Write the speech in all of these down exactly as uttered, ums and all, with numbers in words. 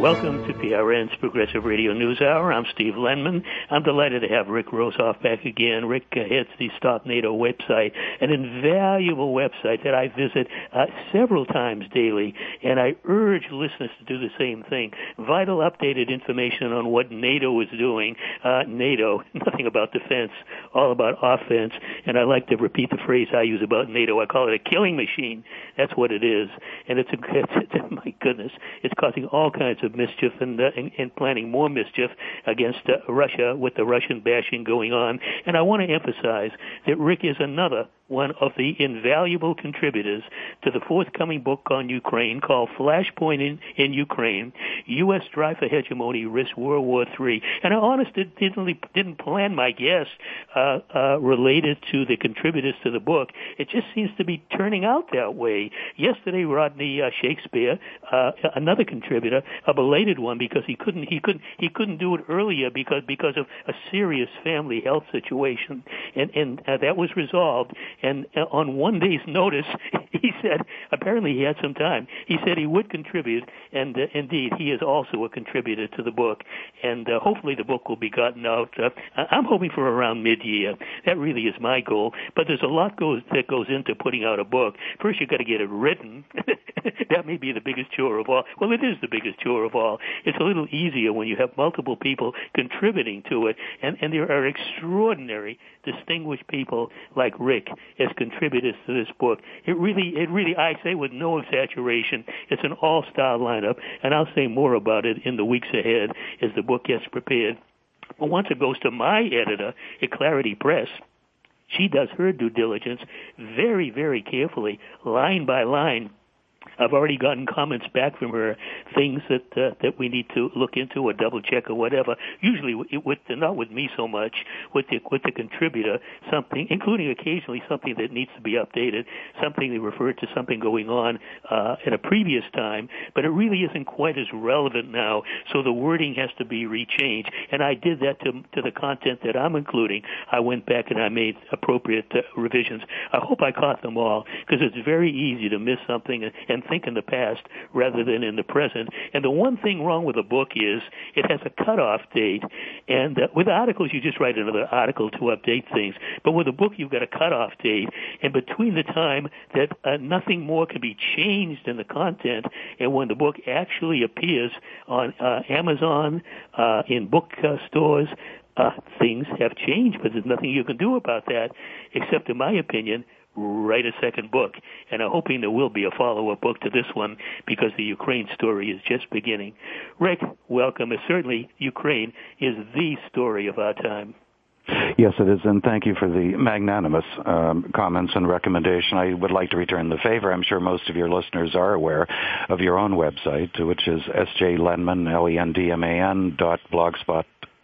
Welcome to P R N's Progressive Radio News Hour. I'm Steve Lenman. I'm delighted to have Rick Rosoff back again. Rick uh, heads the Stop NATO website, an invaluable website that I visit uh, several times daily, and I urge listeners to do the same thing. Vital, updated information on what NATO is doing. Uh, NATO, nothing about defense, all about offense, and I like to repeat the phrase I use about NATO. I call it a killing machine. That's what it is, and it's, a, it's, it's my goodness, it's causing all kinds of mischief and, uh, and, and planning more mischief against uh, Russia with the Russian bashing going on. And I want to emphasize that Rick is another one of the invaluable contributors to the forthcoming book on Ukraine called Flashpoint in, in Ukraine, U S Drive for Hegemony Risks World War Three. And I honestly didn't, didn't plan my guest uh, uh, related to the contributors to the book. It just seems to be turning out that way. Yesterday, Rodney uh, Shakespeare, uh, another contributor, a belated one because he couldn't he couldn't he couldn't do it earlier because because of a serious family health situation, and and uh, that was resolved. And uh, on one day's notice, he said apparently he had some time. He said he would contribute, and uh, indeed he is also a contributor to the book. And uh, hopefully the book will be gotten out. Uh, I'm hoping for around mid-year. That really is my goal. But there's a lot goes that goes into putting out a book. First, you've got to get it written. That may be the biggest chore of all. Well, it is the biggest chore of all. It's a little easier when you have multiple people contributing to it, and, and there are extraordinary, distinguished people like Rick as contributors to this book. It really, it really, I say with no exaggeration, it's an all-star lineup, and I'll say more about it in the weeks ahead as the book gets prepared. But once it goes to my editor at Clarity Press, she does her due diligence very, very carefully, line by line. I've already gotten comments back from her, things that uh, that we need to look into or double check or whatever. Usually, with, with not with me so much, with the with the contributor, something, including occasionally something that needs to be updated, something they referred to something going on uh, at a previous time, but it really isn't quite as relevant now. So the wording has to be rechanged, and I did that to to the content that I'm including. I went back and I made appropriate uh, revisions. I hope I caught them all because it's very easy to miss something and, and think in the past rather than in the present. And the one thing wrong with a book is it has a cutoff date. And uh, with articles, you just write another article to update things. But with a book, you've got a cutoff date. And between the time that uh, nothing more can be changed in the content and when the book actually appears on uh, Amazon, uh, in book uh, stores, uh, things have changed. But there's nothing you can do about that except, in my opinion, write a second book. And I'm hoping there will be a follow-up book to this one because the Ukraine story is just beginning. Rick, welcome. And certainly Ukraine is the story of our time. Yes, it is, and thank you for the magnanimous um, comments and recommendation. I would like to return the favor. I'm sure most of your listeners are aware of your own website, which is S J Lenman, L E N D M A N, dot blogspot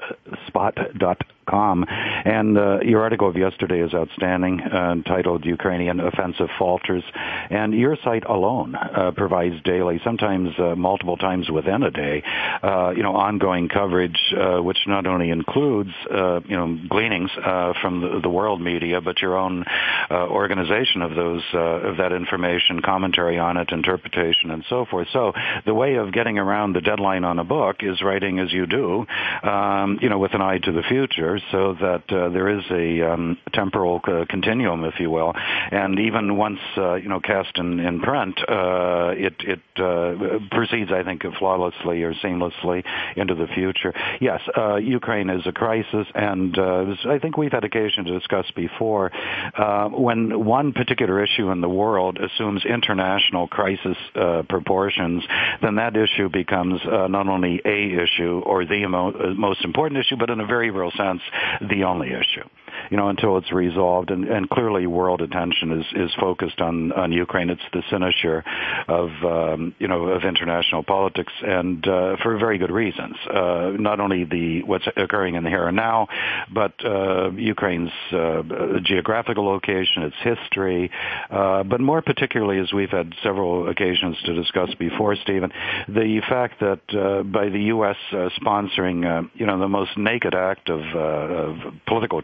spot dot com. And uh, your article of yesterday is outstanding, uh, entitled Ukrainian Offensive Falters. And your site alone uh, provides daily, sometimes uh, multiple times within a day, uh, you know, ongoing coverage, uh, which not only includes, uh, you know, gleanings uh, from the, the world media, but your own uh, organization of those, uh, of that information, commentary on it, interpretation, and so forth. So the way of getting around the deadline on a book is writing as you do, um, you know, with an eye to the future, so that uh, there is a um, temporal uh, continuum, if you will, and even once uh, you know cast in, in print, uh, it it uh, proceeds, I think, flawlessly or seamlessly into the future. Yes, uh, Ukraine is a crisis, and uh, I think we've had occasion to discuss before uh, when one particular issue in the world assumes international crisis uh, proportions, then that issue becomes uh, not only a issue or the mo- most important issue, but in a very real sense, the only issue, you know, until it's resolved. And, and clearly world attention is, is focused on, on Ukraine. It's the cynosure of, um, you know, of international politics, and uh, for very good reasons. Uh, not only the what's occurring in the here and now, but uh, Ukraine's uh, geographical location, its history, uh, but more particularly, as we've had several occasions to discuss before, Stephen, the fact that uh, by the U S uh, sponsoring, uh, you know, the most naked act of, uh, of political terrorism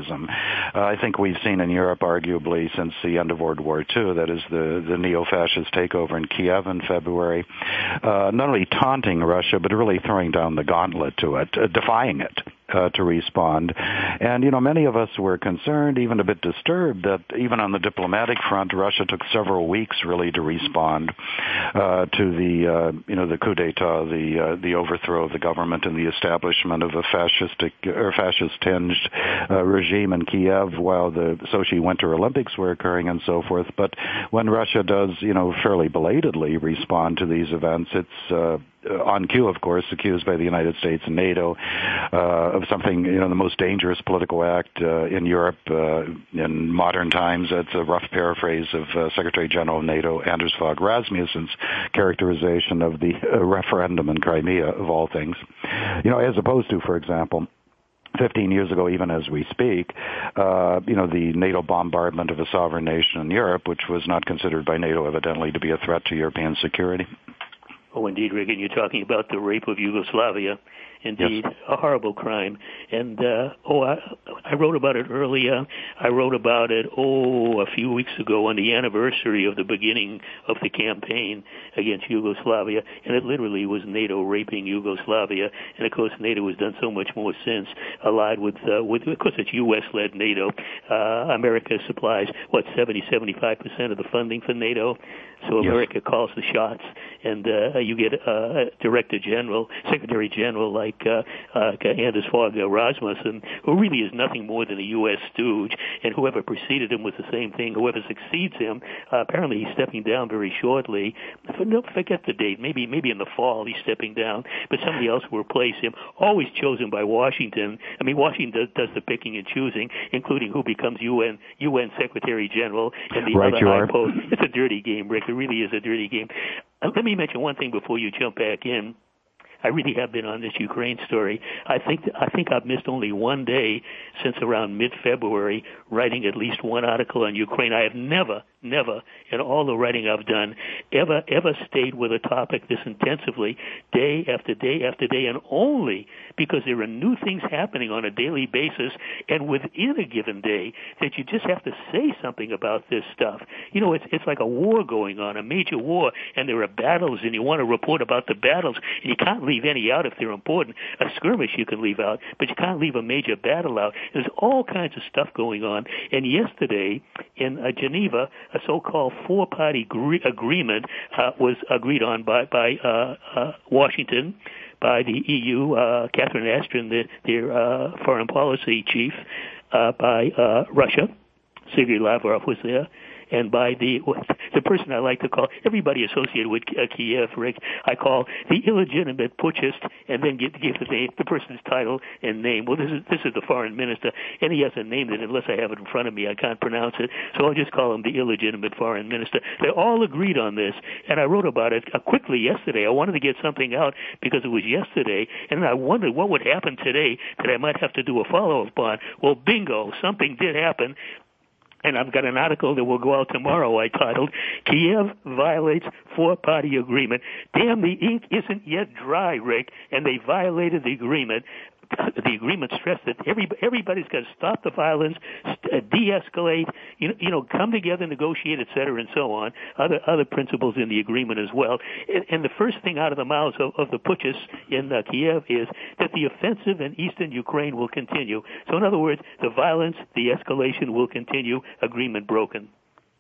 fascism. Uh, I think we've seen in Europe, arguably since the end of World War Two, that is the, the neo-fascist takeover in Kiev in February, uh, not only taunting Russia, but really throwing down the gauntlet to it, uh, defying it. Uh, to respond. And, you know, many of us were concerned, even a bit disturbed, that even on the diplomatic front, Russia took several weeks really to respond uh, to the, uh, you know, the coup d'etat, the uh, the overthrow of the government and the establishment of a fascistic or fascist-tinged uh, regime in Kiev while the Sochi Winter Olympics were occurring and so forth. But when Russia does, you know, fairly belatedly respond to these events, it's uh, on cue, of course, accused by the United States and NATO uh, of something, you know, the most dangerous political act uh, in Europe uh, in modern times. That's a rough paraphrase of uh, Secretary General of NATO Anders Fogh Rasmussen's characterization of the uh, referendum in Crimea, of all things. You know, as opposed to, for example, fifteen years ago, even as we speak, uh, you know, the NATO bombardment of a sovereign nation in Europe, which was not considered by NATO evidently to be a threat to European security. Oh, indeed, Rick, and you're talking about the rape of Yugoslavia. Indeed, yes. A horrible crime. And, uh, oh, I, I wrote about it earlier. I wrote about it, oh, a few weeks ago on the anniversary of the beginning of the campaign against Yugoslavia. And it literally was NATO raping Yugoslavia. And, of course, NATO has done so much more since, allied with, uh, with of course, it's U S-led NATO. Uh, America supplies, what, seventy, seventy-five percent of the funding for NATO. So America yes. calls the shots, and uh, you get uh, a Director General, Secretary General like uh, uh, Anders Fogh Rasmussen, who really is nothing more than a U S stooge, and whoever preceded him was the same thing. Whoever succeeds him, uh, apparently he's stepping down very shortly. Don't forget the date. Maybe maybe in the fall he's stepping down, but somebody else will replace him. Always chosen by Washington. I mean, Washington does, does the picking and choosing, including who becomes U N U N Secretary General and the right, other high post. It's a dirty game, Rick. It really is a dirty game. Uh, let me mention one thing before you jump back in. I really have been on this Ukraine story. I think I think I've missed only one day since around mid-February writing at least one article on Ukraine. I have never, never, in all the writing I've done, ever, ever stayed with a topic this intensively, day after day after day, and only because there are new things happening on a daily basis and within a given day that you just have to say something about this stuff. You know, it's it's like a war going on, a major war, and there are battles, and you want to report about the battles, and you can't leave any out if they're important. A skirmish you can leave out, but you can't leave a major battle out. There's all kinds of stuff going on. And yesterday in uh, Geneva, a so-called four-party gre- agreement uh, was agreed on by, by uh, uh, Washington, by the E U, uh, Catherine Ashton, the, their uh, foreign policy chief, uh, by uh, Russia, Sergei Lavrov was there, and by the the person I like to call, everybody associated with uh, Kiev, Rick, I call the illegitimate putschist, and then give, give the name, the person's title and name. Well, this is this is the foreign minister, and he has a name that unless I have it in front of me, I can't pronounce it, so I'll just call him the illegitimate foreign minister. They all agreed on this, and I wrote about it uh, quickly yesterday. I wanted to get something out because it was yesterday, and I wondered what would happen today that I might have to do a follow-up on. Well, bingo, something did happen. And I've got an article that will go out tomorrow I titled, Kiev Violates Four-Party Agreement. Damn, the ink isn't yet dry, Rick, and they violated the agreement. The agreement stressed that every, everybody's got to stop the violence, st- de-escalate, you know, you know, come together, negotiate, et cetera, and so on. Other other principles in the agreement as well. And, and the first thing out of the mouths of, of the putschists in uh, Kiev is that the offensive in eastern Ukraine will continue. So in other words, the violence, the escalation will continue. Agreement broken.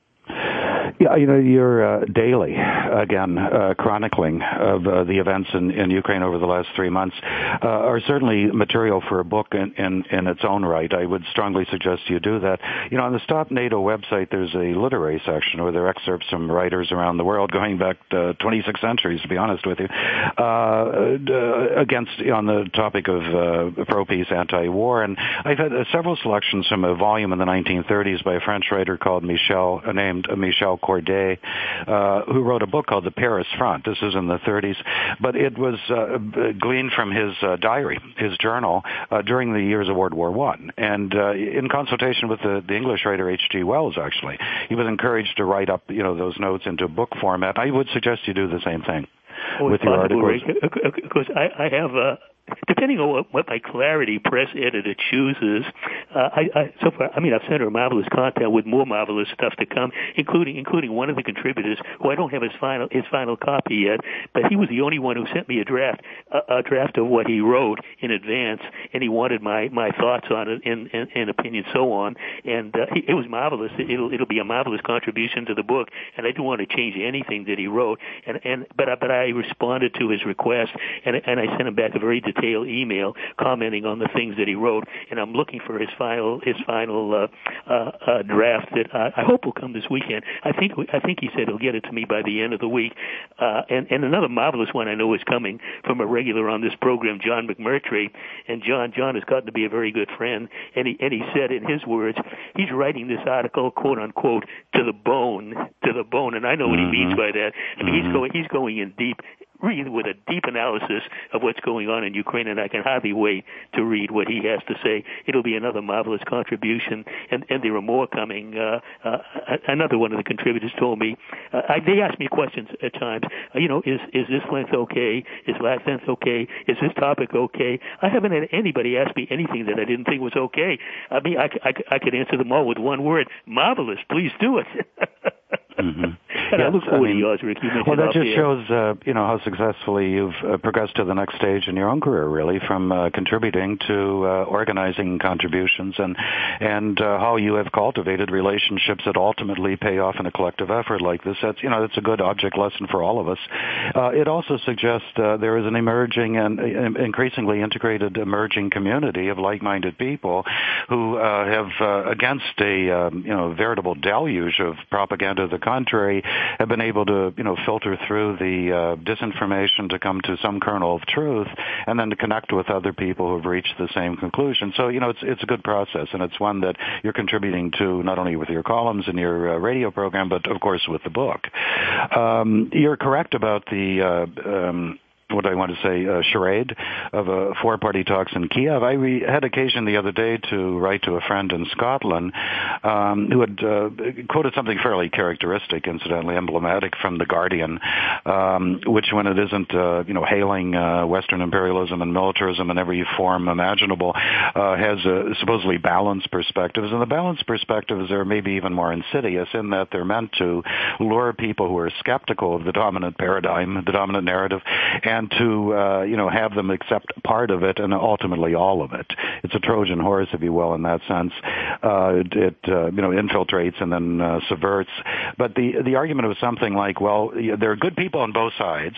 Yeah, you know, you're uh, daily, again, uh, chronicling of uh, the events in, in Ukraine over the last three months uh, are certainly material for a book in, in, in its own right. I would strongly suggest you do that. You know, on the Stop NATO website, there's a literary section where there are excerpts from writers around the world going back to twenty-six centuries, to be honest with you, uh, against, on the topic of uh, pro-peace, anti-war. And I've had uh, several selections from a volume in the nineteen thirties by a French writer called Michel, uh, named uh, Michel Corday, uh, who wrote a book called The Paris Front. This is in the thirties, but it was uh, gleaned from his uh, diary, his journal, uh, during the years of World War One, and uh, in consultation with the, the English writer H G Wells. Actually, he was encouraged to write up, you know, those notes into book format. I would suggest you do the same thing oh, with your possible, articles. Because I, I have a. depending on what, what my Clarity Press editor chooses, uh, I, I, so far, I mean, I've sent her marvelous content with more marvelous stuff to come, including including one of the contributors who I don't have his final his final copy yet, but he was the only one who sent me a draft a, a draft of what he wrote in advance, and he wanted my, my thoughts on it and, and, and opinion, so on, and uh, he, it was marvelous. It'll it'll be a marvelous contribution to the book, and I don't want to change anything that he wrote, and and but I, but I responded to his request, and and I sent him back a very detailed email commenting on the things that he wrote, and I'm looking for his final his final uh, uh, uh, draft that I, I hope will come this weekend. I think I think he said he'll get it to me by the end of the week, uh, and and another marvelous one I know is coming from a regular on this program, John McMurtry, and John John has gotten to be a very good friend, and he and he said in his words he's writing this article, quote unquote, to the bone, to the bone, and I know what mm-hmm. he means by that. I mean, mm-hmm. he's going he's going in deep. Really with a deep analysis of what's going on in Ukraine, and I can hardly wait to read what he has to say. It'll be another marvelous contribution, and, and there are more coming. Uh, uh, another one of the contributors told me, uh, I, they ask me questions at times, uh, you know, is, is this length okay? Is that length okay? Is this topic okay? I haven't had anybody ask me anything that I didn't think was okay. I mean, I, I, I could answer them all with one word, marvelous, please do it. Mm-hmm. And yes, I look forward I mean, to yours, Rick. You well, that just here. shows, uh, you know, how successfully you've uh, progressed to the next stage in your own career, really, from uh, contributing to uh, organizing contributions, and and uh, how you have cultivated relationships that ultimately pay off in a collective effort like this. That's, you know, that's a good object lesson for all of us. Uh, it also suggests uh, there is an emerging and uh, increasingly integrated emerging community of like-minded people who uh, have, uh, against a um, you know veritable deluge of propaganda of the contrary, have been able to, you know, filter through the uh, disinformation to come to some kernel of truth, and then to connect with other people who have reached the same conclusion. So, you know, it's it's a good process, and it's one that you're contributing to not only with your columns and your uh, radio program, but of course with the book. Um, you're correct about the uh, um, what I want to say, uh, charade of uh, four-party talks in Kiev. I re- had occasion the other day to write to a friend in Scotland um, who had uh, quoted something fairly characteristic, incidentally, emblematic from The Guardian, um, which, when it isn't, uh, you know, hailing uh, Western imperialism and militarism in every form imaginable, uh, has uh, supposedly balanced perspectives. And the balanced perspectives are maybe even more insidious in that they're meant to lure people who are skeptical of the dominant paradigm, the dominant narrative, and and to, uh, you know, have them accept part of it and ultimately all of it. It's a Trojan horse, if you will, in that sense. Uh, it, it uh, you know, infiltrates and then uh, subverts. But the the argument was something like, well, there are good people on both sides.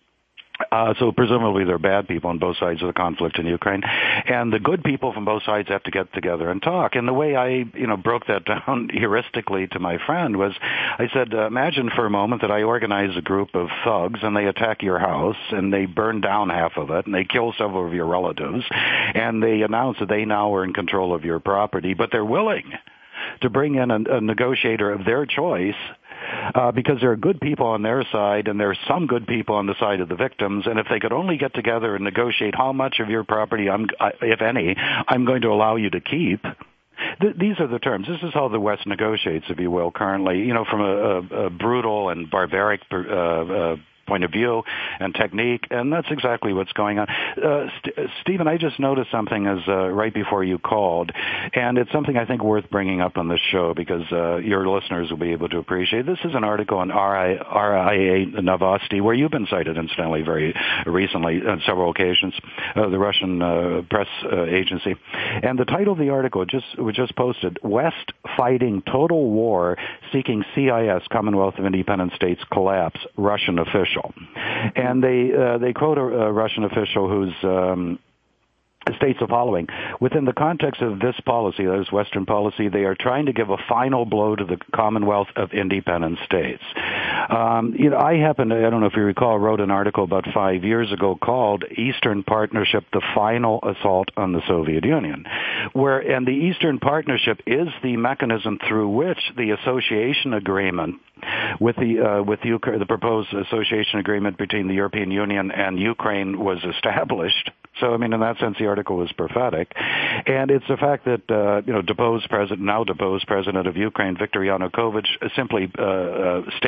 Uh, so presumably there are bad people on both sides of the conflict in Ukraine, and the good people from both sides have to get together and talk. And the way I, you know, broke that down heuristically to my friend was, I said, uh, imagine for a moment that I organize a group of thugs and they attack your house and they burn down half of it and they kill several of your relatives and they announce that they now are in control of your property, but they're willing to bring in a, a negotiator of their choice. Uh, because there are good people on their side and there are some good people on the side of the victims, and if they could only get together and negotiate how much of your property, I'm, if any, I'm going to allow you to keep. Th- these are the terms. This is how the West negotiates, if you will, currently, you know, from a, a, a brutal and barbaric uh, uh, point of view and technique, and that's exactly what's going on. Uh, St- Stephen, I just noticed something as uh, right before you called, and it's something I think worth bringing up on this show because uh, your listeners will be able to appreciate. This is an article on R I A Novosti, where you've been cited, incidentally, very recently on several occasions, uh, the Russian uh, press uh, agency. And the title of the article just was just posted, West Fighting Total War, Seeking C I S, Commonwealth of Independent States Collapse, Russian Official. And they uh, they quote a, a Russian official who's um, states the following: within the context of this policy, that is Western policy, they are trying to give a final blow to the Commonwealth of Independent States. Um, you know, I happen to, I don't know if you recall, wrote an article about five years ago called Eastern Partnership, the Final Assault on the Soviet Union, where, and the Eastern Partnership is the mechanism through which the association agreement with the uh, with the, the proposed association agreement between the European Union and Ukraine was established. So, I mean, in that sense, the article was prophetic. And it's the fact that, uh, you know, deposed president, now deposed president of Ukraine, Viktor Yanukovych, simply uh, uh, stated he would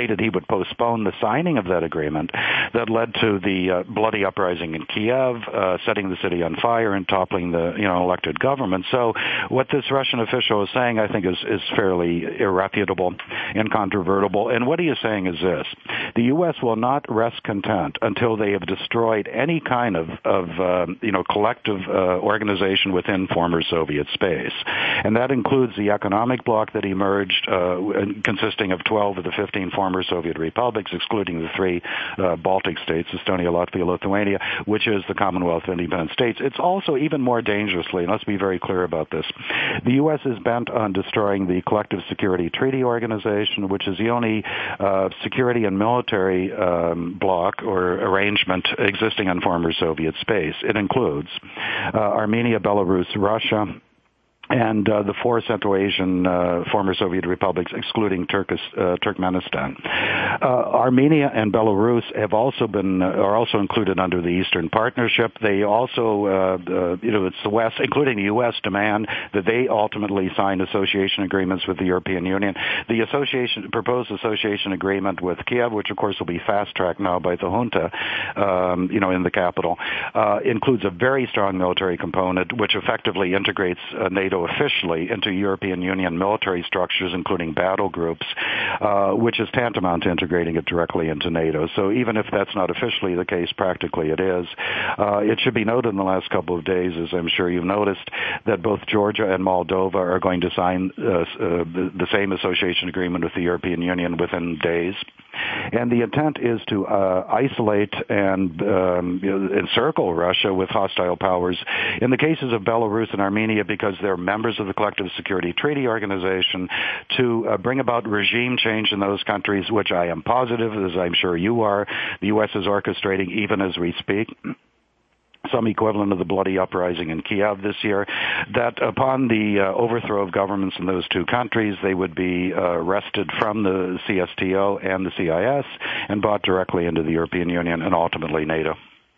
postpone the signing of that agreement that led to the uh, bloody uprising in Kiev, uh, setting the city on fire and toppling the, you know, elected government. So what this Russian official is saying, I think, is, is fairly irrefutable, incontrovertible. And what he is saying is this: the U S will not rest content until they have destroyed any kind of, of uh, you know, collective uh, organization within former Soviet space. And that includes the economic bloc that emerged, uh, consisting of twelve of the fifteen former Soviet republics, excluding the three uh, Baltic states, Estonia, Latvia, Lithuania, which is the Commonwealth of Independent States. It's also, even more dangerously, and let's be very clear about this, the U S is bent on destroying the Collective Security Treaty Organization, which is the only uh, security and military um, bloc or arrangement existing on former Soviet space. It includes uh, Armenia, Belarus, Russia, and uh, the four Central Asian uh, former Soviet republics, excluding Turkish, uh, Turkmenistan. Uh, Armenia and Belarus have also been uh, are also included under the Eastern Partnership. They also, uh, uh, you know, it's the West, including the U S, demand that they ultimately sign association agreements with the European Union. The association proposed association agreement with Kiev, which of course will be fast-tracked now by the junta, um, you know, in the capital, uh, includes a very strong military component, which effectively integrates uh, NATO officially into European Union military structures, including battle groups, uh, which is tantamount to integrating it directly into NATO. So even if that's not officially the case, practically it is. Uh, it should be noted in the last couple of days, as I'm sure you've noticed, that both Georgia and Moldova are going to sign uh, uh, the, the same association agreement with the European Union within days. And the intent is to uh, isolate and um, you know, encircle Russia with hostile powers. In the cases of Belarus and Armenia, because they're members of the Collective Security Treaty Organization, to uh, bring about regime change in those countries, which I am positive, as I'm sure you are, the U S is orchestrating even as we speak. Some equivalent of the bloody uprising in Kiev this year, that upon the uh, overthrow of governments in those two countries, they would be uh, wrested from the C S T O and the C I S and brought directly into the European Union and ultimately NATO.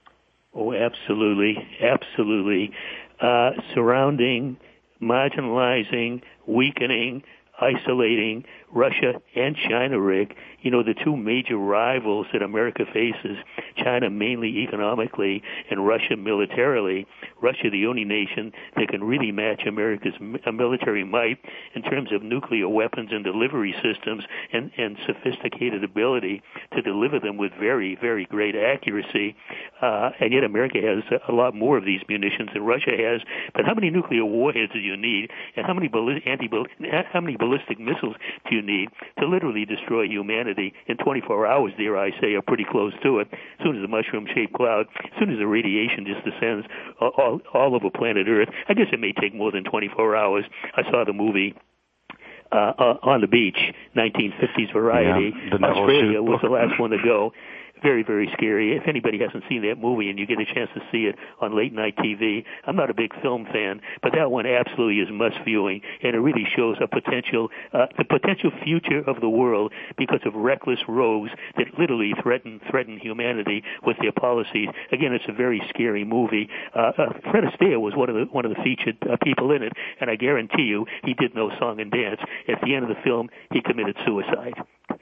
Oh, absolutely, absolutely. Uh, surrounding, marginalizing, weakening, isolating Russia and China, Rick, you know, the two major rivals that America faces, China mainly economically and Russia militarily. Russia, the only nation that can really match America's military might in terms of nuclear weapons and delivery systems and, and sophisticated ability to deliver them with very, very great accuracy. Uh, and yet America has a lot more of these munitions than Russia has. But how many nuclear warheads do you need, and how many balli- anti how many ballistic missiles do you need to literally destroy humanity in twenty-four hours, dare I say, or pretty close to it? As soon as the mushroom-shaped cloud, as soon as the radiation just descends all, all over planet Earth, I guess it may take more than twenty-four hours. I saw the movie uh, uh, On the Beach, nineteen fifties variety. Yeah, Australia was the last one to go. Very, very scary. If anybody hasn't seen that movie and you get a chance to see it on late night T V, I'm not a big film fan, but that one absolutely is must viewing, and it really shows a potential, uh, the potential future of the world because of reckless rogues that literally threaten threaten humanity with their policies. Again, it's a very scary movie. Uh, uh, Fred Astaire was one of the one of the featured uh, people in it, and I guarantee you, he did no song and dance. At the end of the film, he committed suicide.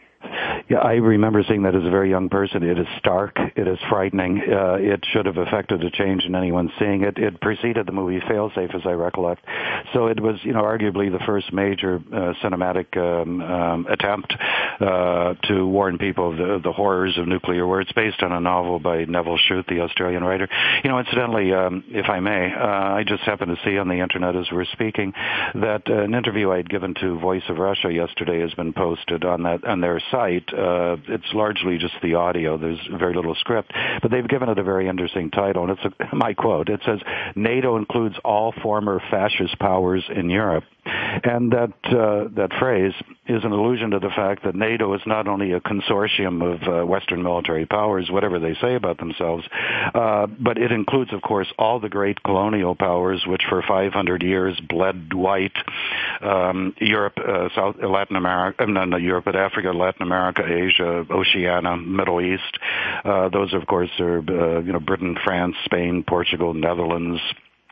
Yeah, I remember seeing that as a very young person. It is stark. It is frightening. Uh, it should have affected a change in anyone seeing it. It preceded the movie Failsafe, as I recollect. So it was, you know, arguably the first major uh, cinematic um, um, attempt uh, to warn people of the, the horrors of nuclear war. It's based on a novel by Neville Shute, the Australian writer. You know, incidentally, um, if I may, uh, I just happened to see on the Internet as we're speaking that uh, an interview I had given to Voice of Russia yesterday has been posted on that on their site. Uh, it's largely just the audio. There's very little script, but they've given it a very interesting title, and it's a, my quote. It says, "NATO includes all former fascist powers in Europe." And that uh, that phrase is an allusion to the fact that NATO is not only a consortium of uh, Western military powers, whatever they say about themselves, uh, but it includes, of course, all the great colonial powers which for five hundred years bled white um, Europe, uh, South, Latin America, no, not Europe, but Africa, Latin America, Asia, Oceania, Middle East. Uh, those, of course, are uh, you know Britain, France, Spain, Portugal, Netherlands,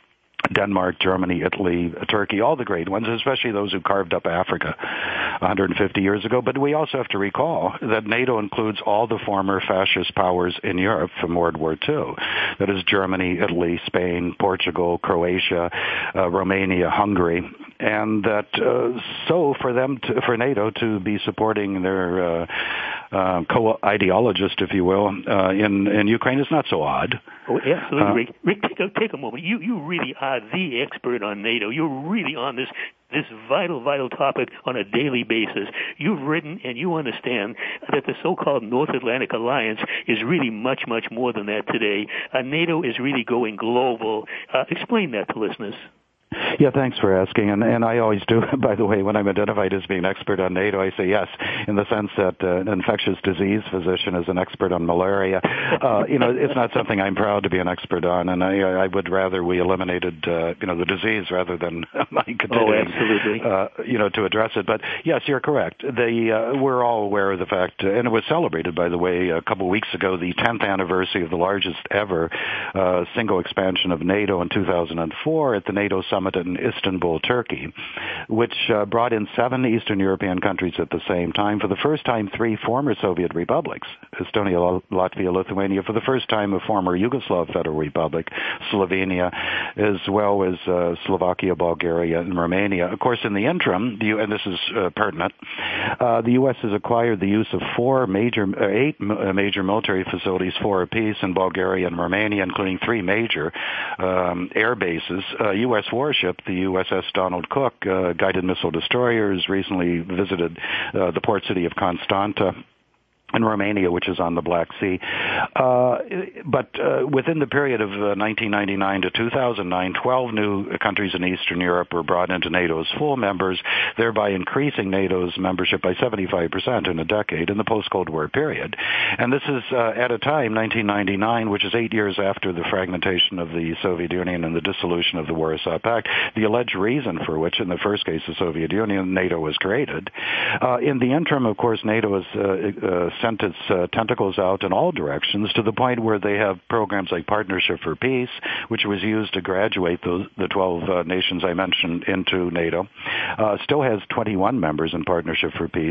Denmark, Germany, Italy, Turkey, all the great ones, especially those who carved up Africa one hundred fifty years ago. But we also have to recall that NATO includes all the former fascist powers in Europe from World War Two. That is Germany, Italy, Spain, Portugal, Croatia, uh, Romania, Hungary. And that uh, so for them, to, for NATO to be supporting their uh, uh, co-ideologist, if you will, uh, in, in Ukraine is not so odd. Oh, absolutely, uh, Rick. Rick, take a, take a moment. You you really are the expert on NATO. You're really on this this vital, vital topic on a daily basis. You've written and you understand that the so-called North Atlantic Alliance is really much, much more than that today. Uh, NATO is really going global. Uh, explain that to listeners. Yeah, thanks for asking. And, and I always do, by the way, when I'm identified as being an expert on NATO, I say yes, in the sense that uh, an infectious disease physician is an expert on malaria. Uh, you know, it's not something I'm proud to be an expert on, and I, I would rather we eliminated, uh, you know, the disease rather than my continuing, oh, absolutely. Uh, you know, to address it. But yes, you're correct. The, uh, we're all aware of the fact, and it was celebrated, by the way, a couple of weeks ago, the tenth anniversary of the largest ever uh, single expansion of NATO in two thousand four at the NATO Summit in Istanbul, Turkey, which uh, brought in seven Eastern European countries at the same time. For the first time, three former Soviet republics, Estonia, Latvia, Lithuania. For the first time, a former Yugoslav Federal Republic, Slovenia, as well as uh, Slovakia, Bulgaria, and Romania. Of course, in the interim, the, and this is uh, pertinent, uh, the U S has acquired the use of four major, uh, eight uh, major military facilities, four apiece in Bulgaria and Romania, including three major um, air bases. Uh, U S warship, the U S S Donald Cook, uh, guided missile destroyers, recently visited uh, the port city of Constanta in Romania, which is on the Black Sea. Uh, but uh, within the period of uh, nineteen ninety-nine to two thousand nine, twelve new countries in Eastern Europe were brought into NATO as full members, thereby increasing NATO's membership by seventy-five percent in a decade in the post-Cold War period. And this is uh, at a time, nineteen ninety-nine, which is eight years after the fragmentation of the Soviet Union and the dissolution of the Warsaw Pact, the alleged reason for which, in the first case, the Soviet Union, NATO was created. Uh, in the interim, of course, NATO has uh, uh, sent its uh, tentacles out in all directions to the point where they have programs like Partnership for Peace, which was used to graduate those, the twelve uh, nations I mentioned into NATO. Uh, still has twenty-one members in Partnership for Peace.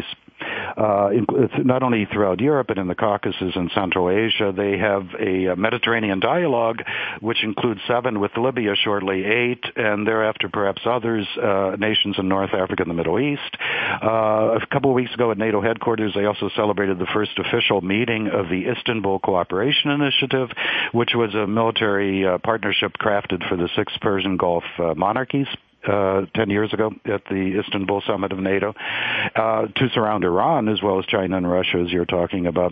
Uh, in, it's not only throughout Europe, but in the Caucasus and Central Asia. They have a, a Mediterranean dialogue, which includes seven, with Libya shortly eight, and thereafter perhaps others, uh, nations in North Africa and the Middle East. Uh, a couple of weeks ago at NATO headquarters, they also celebrated the first official meeting of the Istanbul Cooperation Initiative, which was a military uh, partnership crafted for the six Persian Gulf uh, monarchies. Uh, ten years ago at the Istanbul summit of NATO, uh, to surround Iran as well as China and Russia, as you're talking about.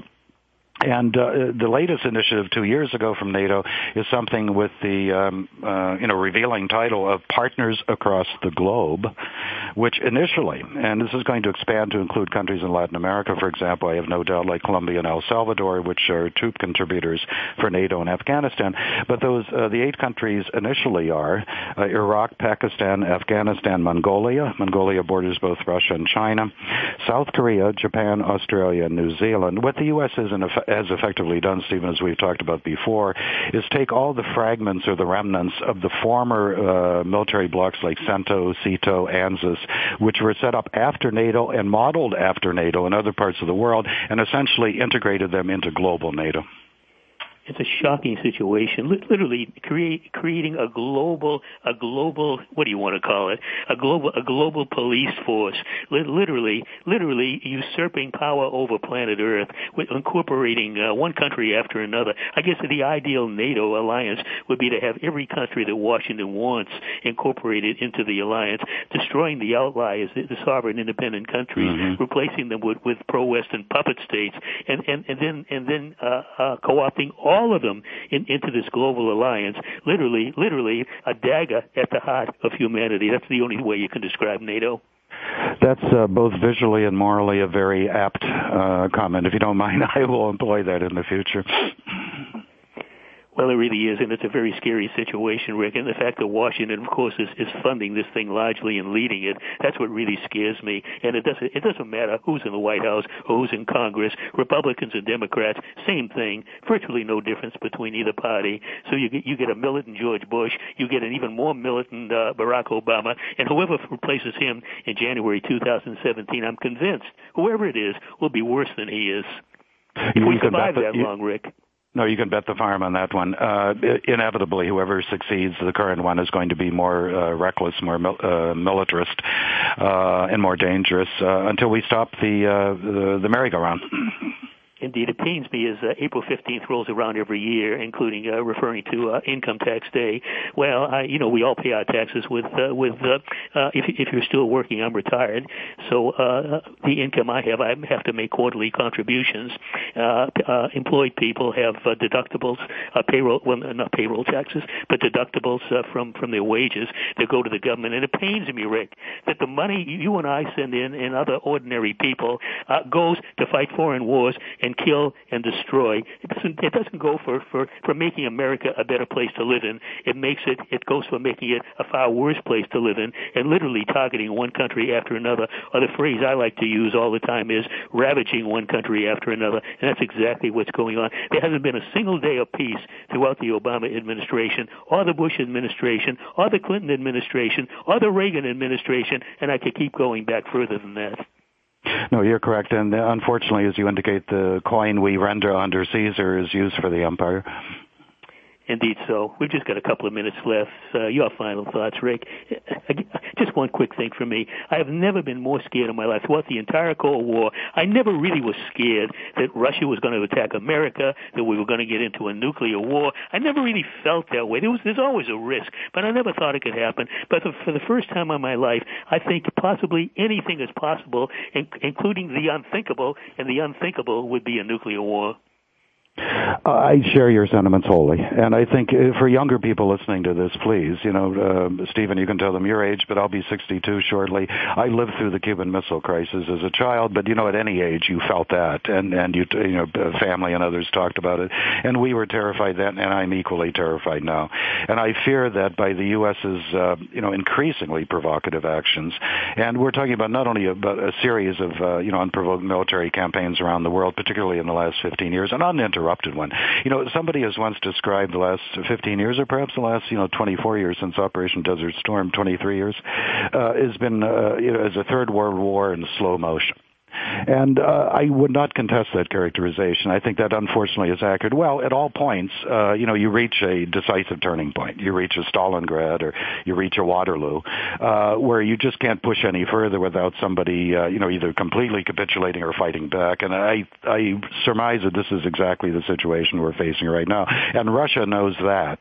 And uh, the latest initiative two years ago from NATO is something with the, um, uh, you know, revealing title of Partners Across the Globe, which initially, and this is going to expand to include countries in Latin America, for example, I have no doubt, like Colombia and El Salvador, which are troop contributors for NATO and Afghanistan. But those, uh, the eight countries initially are uh, Iraq, Pakistan, Afghanistan, Mongolia. Mongolia borders both Russia and China, South Korea, Japan, Australia, and New Zealand. What the U S is in effect has effectively done, Stephen, as we've talked about before, is take all the fragments or the remnants of the former uh, military blocs like CENTO, CETO, ANZUS, which were set up after NATO and modeled after NATO in other parts of the world, and essentially integrated them into global NATO. It's a shocking situation, literally create, creating a global, a global, what do you want to call it? A global, a global police force, literally, literally usurping power over planet Earth, with incorporating uh, one country after another. I guess the ideal NATO alliance would be to have every country that Washington wants incorporated into the alliance, destroying the outliers, the, the sovereign independent countries, mm-hmm. replacing them with, with pro-Western puppet states, and, and, and then, and then uh, uh, co-opting all all of them in, into this global alliance, literally, literally a dagger at the heart of humanity. That's the only way you can describe NATO. That's uh, both visually and morally a very apt uh, comment. If you don't mind, I will employ that in the future. Well, it really is, and it's a very scary situation, Rick. And the fact that Washington, of course, is, is funding this thing largely and leading it, that's what really scares me. And it doesn't it doesn't matter who's in the White House or who's in Congress, Republicans and Democrats, same thing, virtually no difference between either party. So you get, you get a militant George Bush, you get an even more militant uh, Barack Obama, and whoever replaces him in January two thousand seventeen, I'm convinced, whoever it is, will be worse than he is. If you we survive the, that you, long, Rick. No, you can bet the farm on that one. Uh, inevitably, whoever succeeds, the current one is going to be more uh, reckless, more mil- uh, militarist, uh, and more dangerous uh, until we stop the uh, the, the merry-go-round. Indeed, it pains me as uh, April fifteenth rolls around every year, including uh, referring to uh, Income Tax Day. Well, I, you know, we all pay our taxes with uh, with uh, uh, if if you're still working, I'm retired, so uh, the income I have, I have to make quarterly contributions. Uh, uh, employed people have uh, deductibles, uh, payroll, well, not payroll taxes, but deductibles uh, from from their wages that go to the government. And it pains me, Rick, that the money you and I send in and other ordinary people uh, goes to fight foreign wars and kill and destroy. It doesn't, it doesn't go for, for, for making America a better place to live in. It makes it, it goes for making it a far worse place to live in and literally targeting one country after another. Or the phrase I like to use all the time is ravaging one country after another. And that's exactly what's going on. There hasn't been a single day of peace throughout the Obama administration or the Bush administration or the Clinton administration or the Reagan administration, and I could keep going back further than that. No, you're correct. And uh, unfortunately, as you indicate, the coin we render under Caesar is used for the empire. Indeed so. We've just got a couple of minutes left. Uh, your final thoughts, Rick. Just one quick thing for me. I have never been more scared in my life. Throughout the entire Cold War, I never really was scared that Russia was going to attack America, that we were going to get into a nuclear war. I never really felt that way. There was, there's always a risk, but I never thought it could happen. But for the first time in my life, I think possibly anything is possible, including the unthinkable, and the unthinkable would be a nuclear war. I share your sentiments wholly, and I think for younger people listening to this, please, you know, uh, Stephen, you can tell them your age, but I'll be sixty-two shortly. I lived through the Cuban Missile Crisis as a child, but you know, at any age, you felt that, and and you, you know, family and others talked about it, and we were terrified then, and I'm equally terrified now. And I fear that by the U S's, uh, you know, increasingly provocative actions, and we're talking about not only about a series of, uh, you know, unprovoked military campaigns around the world, particularly in the last fifteen years, and uninterrupted. One. You know, somebody has once described the last fifteen years, or perhaps the last, you know, twenty-four years since Operation Desert Storm, twenty-three years, uh, has been, uh, you know, as a third world war in slow motion. And uh, I would not contest that characterization. I think that unfortunately is accurate. Well, at all points, uh, you know, you reach a decisive turning point. You reach a Stalingrad or you reach a Waterloo, uh, where you just can't push any further without somebody, uh, you know, either completely capitulating or fighting back. And I, I surmise that this is exactly the situation we're facing right now. And Russia knows that.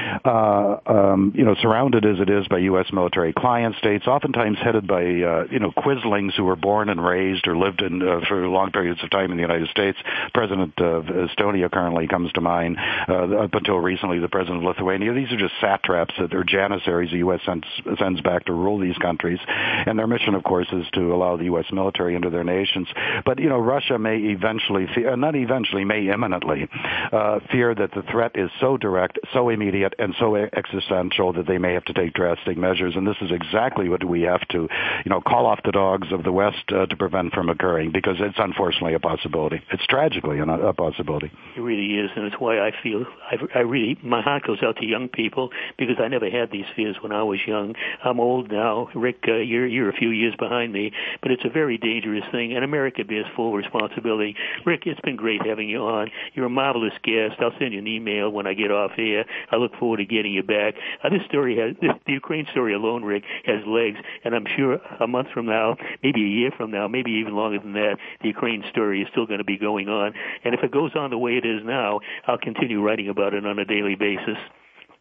Uh, um, you know, surrounded as it is by U S military client states, oftentimes headed by, uh, you know, quislings who were born and raised or lived in uh, for long periods of time in the United States. President of Estonia currently comes to mind. Uh, up until recently, the president of Lithuania. These are just satraps that are janissaries the U S sends, sends back to rule these countries. And their mission, of course, is to allow the U S military into their nations. But, you know, Russia may eventually, fe- not eventually, may imminently uh, fear that the threat is so direct, so immediate, and so existential that they may have to take drastic measures. And this is exactly what we have to, you know, call off the dogs of the West uh, to prevent from occurring, because it's unfortunately a possibility. It's tragically a possibility. It really is, and it's why I feel, I, I really, my heart goes out to young people, because I never had these fears when I was young. I'm old now. Rick, uh, you're, you're a few years behind me, but it's a very dangerous thing, and America bears full responsibility. Rick, it's been great having you on. You're a marvelous guest. I'll send you an email when I get off here. I look forward to getting you back. Uh, this story has, this, the Ukraine story alone, Rick, has legs, and I'm sure a month from now, maybe a year from now, maybe even longer than that, the Ukraine story is still going to be going on. And if it goes on the way it is now, I'll continue writing about it on a daily basis.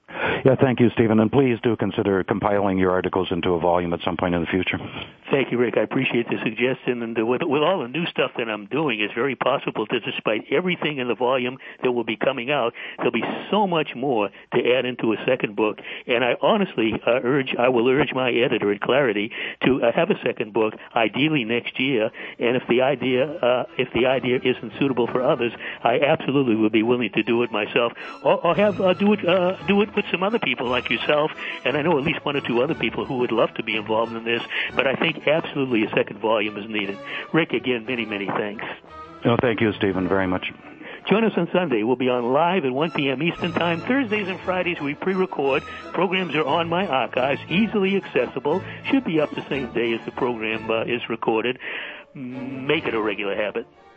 Yeah, thank you, Stephen, and please do consider compiling your articles into a volume at some point in the future. Thank you, Rick. I appreciate the suggestion, and with, with all the new stuff that I'm doing, it's very possible that despite everything in the volume that will be coming out, there'll be so much more to add into a second book, and I honestly uh, urge, I will urge my editor at Clarity to uh, have a second book, ideally next year, and if the idea, uh, if the idea isn't suitable for others, I absolutely would be willing to do it myself, or, or have uh, do it, uh, do it with some other people like yourself, and I know at least one or two other people who would love to be involved in this, but I think absolutely a second volume is needed. Rick, again, many, many thanks. Oh, thank you, Stephen, very much. Join us on Sunday. We'll be on live at one p.m. Eastern Time. Thursdays and Fridays we pre-record. Programs are on my archives, easily accessible. Should be up the same day as the program uh, is recorded. Make it a regular habit.